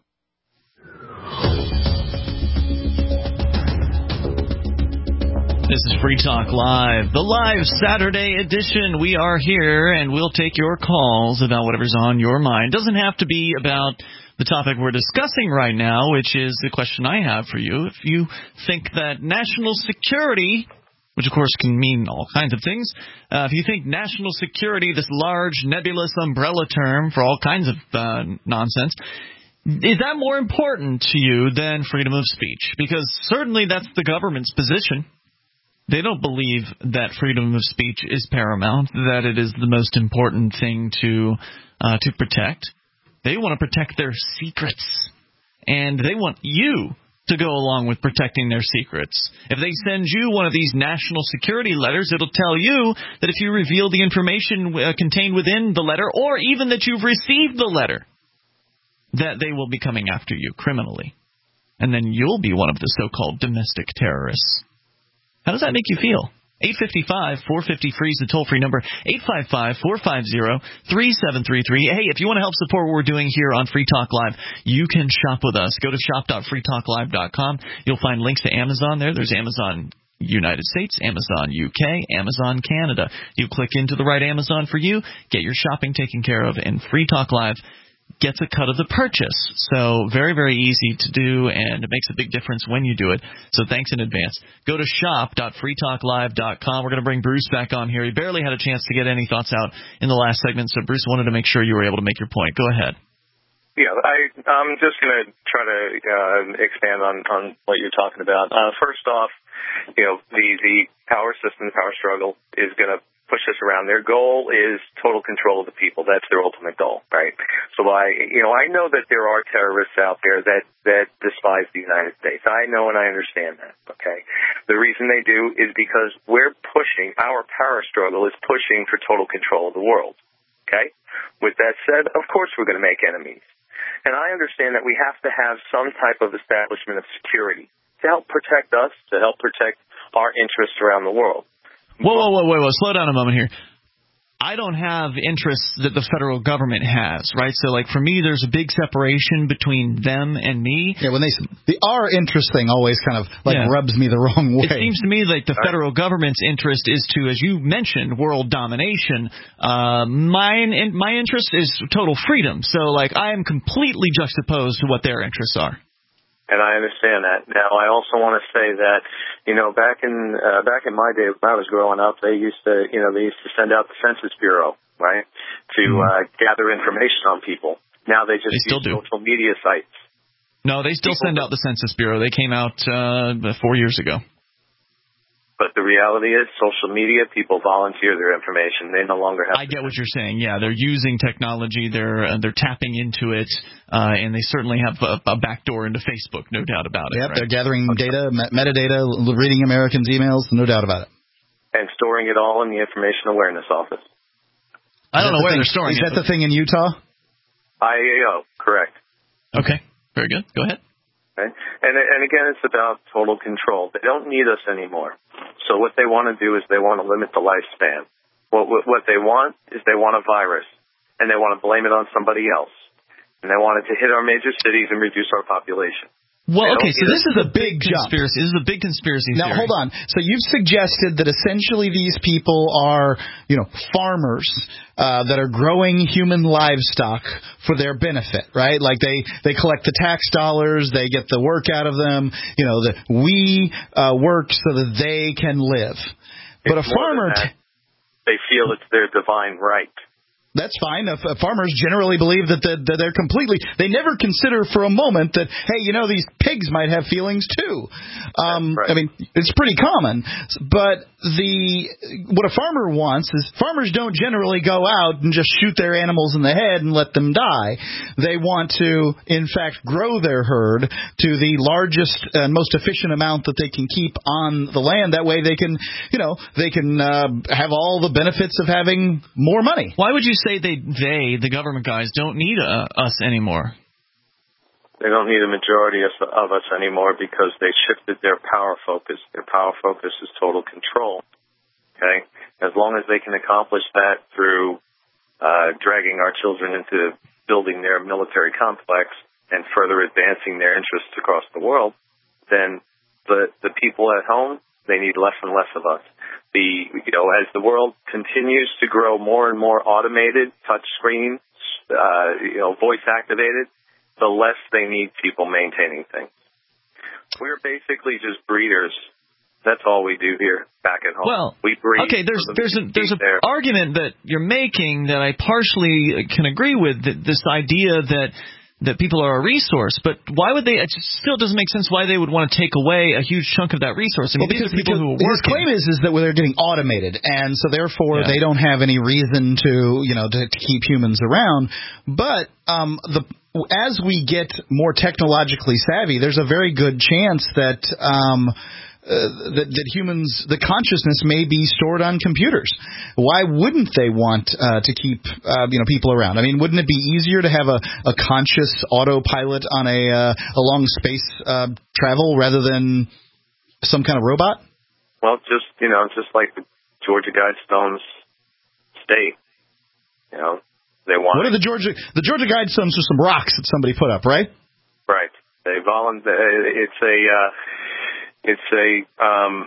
This is Free Talk Live, the live Saturday edition. We are here, and we'll take your calls about whatever's on your mind. Doesn't have to be about the topic we're discussing right now, which is the question I have for you. If you think that national security, which of course can mean all kinds of things, uh, if you think national security, this large nebulous umbrella term for all kinds of uh, nonsense, is that more important to you than freedom of speech? Because certainly that's the government's position. They don't believe that freedom of speech is paramount, that it is the most important thing to uh, to protect. They want to protect their secrets, and they want you to go along with protecting their secrets. If they send you one of these national security letters, it'll tell you that if you reveal the information uh, contained within the letter, or even that you've received the letter, that they will be coming after you criminally. And then you'll be one of the so-called domestic terrorists. How does that make you feel? eight five five, four five zero, free is the toll-free number. eight five five, four five zero, three seven three three. Hey, if you want to help support what we're doing here on Free Talk Live, you can shop with us. Go to shop dot free talk live dot com. You'll find links to Amazon there. There's Amazon United States, Amazon U K, Amazon Canada. You click into the right Amazon for you, get your shopping taken care of, and Free Talk Live gets a cut of the purchase. So very, very easy to do, and it makes a big difference when you do it. So thanks in advance. Go to shop dot free talk live dot com. We're going to bring Bruce back on here. He barely had a chance to get any thoughts out in the last segment, so Bruce wanted to make sure you were able to make your point. Go ahead. Yeah, I, I'm just going to try to uh, expand on, on what you're talking about. Uh, first off, you know, the, the power system, the power struggle is going to push push us around. Their goal is total control of the people. That's their ultimate goal, right? So I, you know, I know that there are terrorists out there that, that despise the United States. I know and I understand that, okay? The reason they do is because we're pushing, our power struggle is pushing for total control of the world, okay? With that said, of course we're going to make enemies. And I understand that we have to have some type of establishment of security to help protect us, to help protect our interests around the world. Whoa, whoa, whoa, whoa, whoa, slow down a moment here. I don't have interests that the federal government has, right? So, like, for me, there's a big separation between them and me. Yeah, when they the our interest thing always kind of, like, yeah. rubs me the wrong way. It seems to me like the federal government's interest is to, as you mentioned, world domination. Uh, mine, my interest is total freedom. So, like, I am completely juxtaposed to what their interests are. And I understand that. Now, I also want to say that, you know, back in uh, back in my day when I was growing up, they used to, you know, they used to send out the Census Bureau, right, to uh, gather information on people. Now they just they still use do. social media sites. No, they still people send out the Census Bureau. They came out uh, four years ago. But the reality is, social media, people volunteer their information. They no longer have. I get what you're saying. Yeah, they're using technology. They're uh, they're tapping into it, uh, and they certainly have a, a backdoor into Facebook, no doubt about it. Yep, right? They're gathering data, met- metadata, reading Americans' emails, no doubt about it. And storing it all in the Information Awareness Office. I don't know where thing, they're storing is it. Is that the thing in Utah? I A O, correct. Okay, very good. Go ahead. Okay. And and again, it's about total control. They don't need us anymore. So what they want to do is they want to limit the lifespan. What, what what they want is they want a virus, and they want to blame it on somebody else. And they want it to hit our major cities and reduce our population. Well, okay, so this is a big conspiracy. This is a big conspiracy Now, theory. hold on. So you've suggested that essentially these people are, you know, farmers uh, that are growing human livestock for their benefit, right? Like they, they collect the tax dollars, they get the work out of them, you know, that we uh, work so that they can live. But It's a farmer... T- they feel it's their divine right. That's fine. Uh, farmers generally believe that, the, that they're completely – they never consider for a moment that, hey, you know, these pigs might have feelings too. Um, right. I mean, it's pretty common. But the what a farmer wants is farmers don't generally go out and just shoot their animals in the head and let them die. They want to, in fact, grow their herd to the largest and most efficient amount that they can keep on the land. That way they can, you know, they can uh, have all the benefits of having more money. Why would you say they, they the government guys, don't need uh, us anymore? They don't need a majority of, of us anymore because they shifted their power focus. Their power focus is total control. Okay? As long as they can accomplish that through uh, dragging our children into building their military complex and further advancing their interests across the world, then the, the people at home, they need less and less of us. The, you know, as the world continues to grow more and more automated, touch screen, uh, you know, voice activated, the less they need people maintaining things. We're basically just breeders. That's all we do here back at home. Well, we breed. okay, there's there's a, there's an argument that you're making that I partially can agree with, that this idea that that people are a resource, but why would they? It still doesn't make sense why they would want to take away a huge chunk of that resource. I mean, well, because, these are people who are working. His claim is is that they're getting automated, and so therefore yeah. they don't have any reason to you know to, to keep humans around. But um, the as we get more technologically savvy, there's a very good chance that. Um, Uh, that, that humans, the consciousness may be stored on computers. Why wouldn't they want uh, to keep uh, you know people around? I mean, wouldn't it be easier to have a, a conscious autopilot on a uh, a long space uh, travel rather than some kind of robot? Well, just you know, just like the Georgia Guidestones state, you know, they want. What are the Georgia the Georgia Guidestones? Are some rocks that somebody put up, right? Right. They volunteer. It's a. Uh, It's a, um,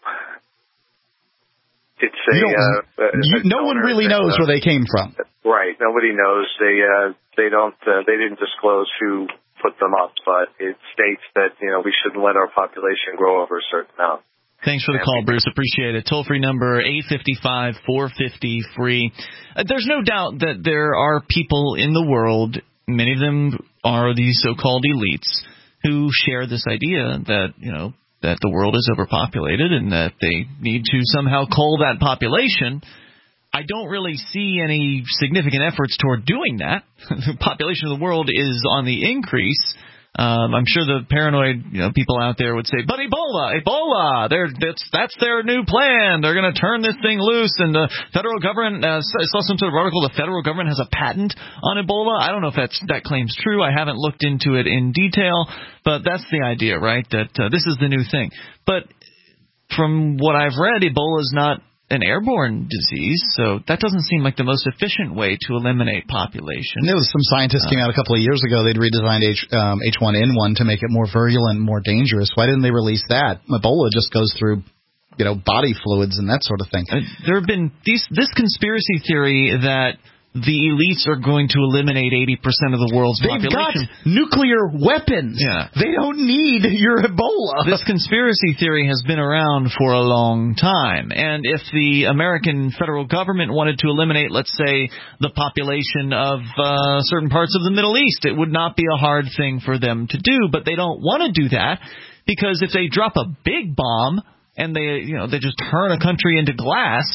it's a, uh, you, a no one really knows where they came from. Right. Nobody knows. They, uh, they don't, uh, they didn't disclose who put them up, but it states that, you know, we shouldn't let our population grow over a certain amount. Thanks for the call, Bruce. Appreciate it. Toll-free number, eight five five, four five zero, free. Uh, there's no doubt that there are people in the world, many of them are these so-called elites, who share this idea that, you know, that the world is overpopulated and that they need to somehow cull that population I don't really see any significant efforts toward doing that. The population of the world is on the increase. Um, I'm sure the paranoid, you know, people out there would say, "But Ebola, Ebola, they're, that's that's their new plan. They're going to turn this thing loose." And the federal government, uh, I saw some sort of article. The federal government has a patent on Ebola. I don't know if that's that claim's true. I haven't looked into it in detail, but that's the idea, right? That uh, this is the new thing. But from what I've read, Ebola is not an airborne disease, so that doesn't seem like the most efficient way to eliminate population. There was some scientists uh, came out a couple of years ago. They'd redesigned H, um, H one N one to make it more virulent, more dangerous. Why didn't they release that? Ebola just goes through, you know, body fluids and that sort of thing. Uh, there have been these this conspiracy theory that the elites are going to eliminate eighty percent of the world's They've population. They've got nuclear weapons. Yeah. They don't need your Ebola. This conspiracy theory has been around for a long time. And if the American federal government wanted to eliminate, let's say, the population of uh, certain parts of the Middle East, it would not be a hard thing for them to do. But they don't want to do that because if they drop a big bomb and they, you know, they just turn a country into glass,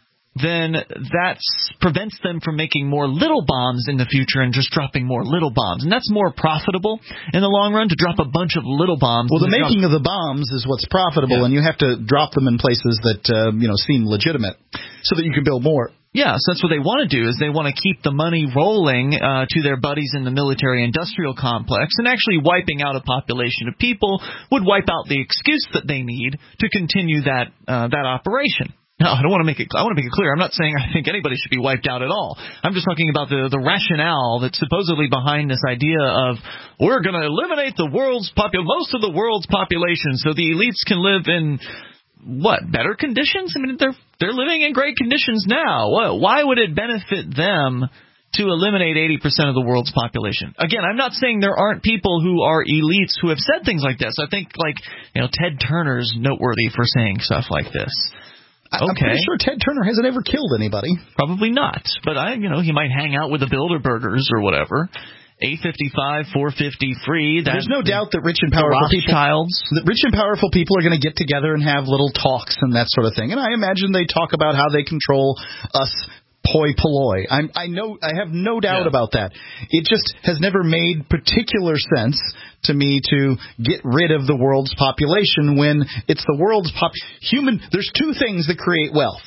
then that prevents them from making more little bombs in the future and just dropping more little bombs. And that's more profitable in the long run, to drop a bunch of little bombs. Well, the making of the bombs is what's profitable, yeah. and you have to drop them in places that uh, you know seem legitimate so that you can build more. Yeah, so that's what they want to do, is they want to keep the money rolling uh, to their buddies in the military-industrial complex, and actually wiping out a population of people would wipe out the excuse that they need to continue that uh, that operation. No, I don't want to make it. I want to make it clear. I'm not saying I think anybody should be wiped out at all. I'm just talking about the the rationale that's supposedly behind this idea of we're going to eliminate the world's popul most of the world's population, so the elites can live in what, better conditions? I mean, they're they're living in great conditions now. Why would it benefit them to eliminate eighty percent of the world's population? Again, I'm not saying there aren't people who are elites who have said things like this. I think, like, you know, Ted Turner's noteworthy for saying stuff like this. I'm okay. pretty sure Ted Turner hasn't ever killed anybody. Probably not. But, I, you know, he might hang out with the Bilderbergers or whatever. eight fifty-five, four fifty free. There's no the, doubt that rich and powerful people, that rich and powerful people are going to get together and have little talks and that sort of thing. And I imagine they talk about how they control us poi polloi. I'm, I know, I have no doubt yeah. about that. It just has never made particular sense to me to get rid of the world's population when it's the world's pop. Human. There's two things that create wealth.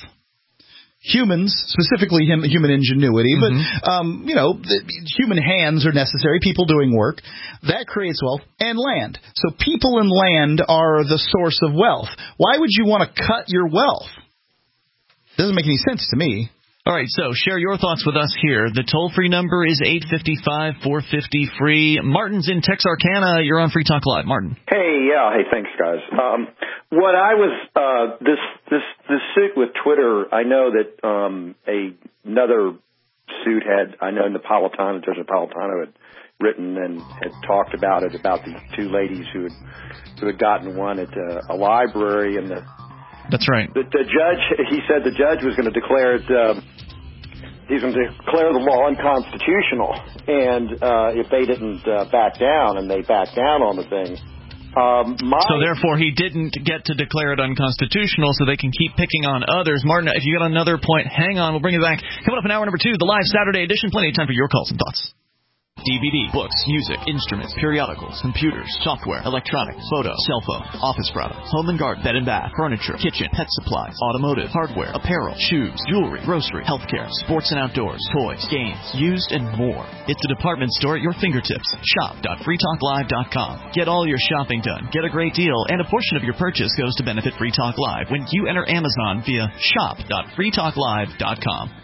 Humans, specifically hum, human ingenuity, mm-hmm. but um, you know, the, human hands are necessary. People doing work that creates wealth, and land. So people and land are the source of wealth. Why would you want to cut your wealth? Doesn't make any sense to me. All right, so share your thoughts with us here. The toll-free number is eight five five, four five zero, free. Martin's in Texarkana. You're on Free Talk Live. Martin. Hey, yeah. Hey, thanks, guys. Um, what I was uh, this this this suit with Twitter. I know that um, a another suit had. I know Napolitano, Judge Napolitano, had written and had talked about it, about the two ladies who had who had gotten one at uh, a library, and the. That's right. The, the judge, he said the judge was going to declare it, uh, he's going to declare the law unconstitutional. And uh, if they didn't uh, back down, and they backed down on the thing. Um, my so therefore he didn't get to declare it unconstitutional, so they can keep picking on others. Martin, if you got another point, hang on. We'll bring it back. Coming up in hour number two, the live Saturday edition. Plenty of time for your calls and thoughts. D V D, books, music, instruments, periodicals, computers, software, electronics, photo, cell phone, office products, home and garden, bed and bath, furniture, kitchen, pet supplies, automotive, hardware, apparel, shoes, jewelry, grocery, healthcare, sports and outdoors, toys, games, used, and more. It's a department store at your fingertips. shop dot free talk live dot com. Get all your shopping done, get a great deal, and a portion of your purchase goes to benefit Free Talk Live when you enter Amazon via shop dot free talk live dot com.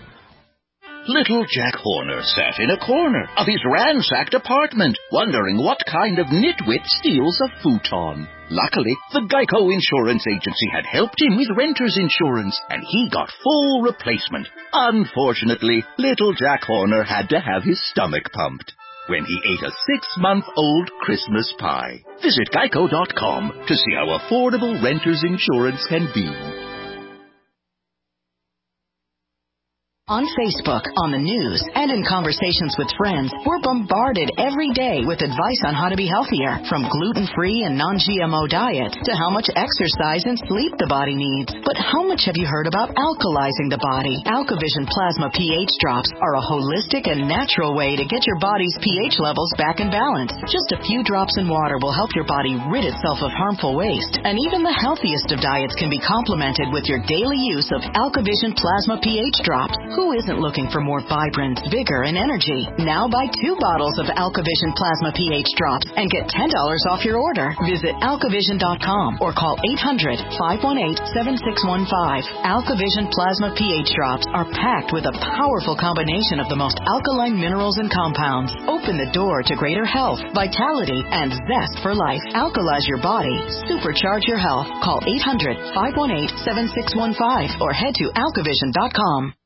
Little Jack Horner sat in a corner of his ransacked apartment, wondering what kind of nitwit steals a futon. Luckily, the Geico Insurance Agency had helped him with renter's insurance, and he got full replacement. Unfortunately, little Jack Horner had to have his stomach pumped when he ate a six-month-old Christmas pie. Visit geico dot com to see how affordable renter's insurance can be. On Facebook, on the news, and in conversations with friends, we're bombarded every day with advice on how to be healthier, from gluten-free and non-G M O diets to how much exercise and sleep the body needs. But how much have you heard about alkalizing the body? AlkaVision Plasma pH drops are a holistic and natural way to get your body's pH levels back in balance. Just a few drops in water will help your body rid itself of harmful waste. And even the healthiest of diets can be complemented with your daily use of AlkaVision Plasma pH drops. Who isn't looking for more vibrance, vigor, and energy? Now buy two bottles of AlkaVision Plasma pH drops and get ten dollars off your order. Visit alkavision dot com or call eight hundred, five one eight, seven six one five. AlkaVision Plasma pH drops are packed with a powerful combination of the most alkaline minerals and compounds. Open the door to greater health, vitality, and zest for life. Alkalize your body. Supercharge your health. Call eight hundred, five one eight, seven six one five or head to alkavision dot com.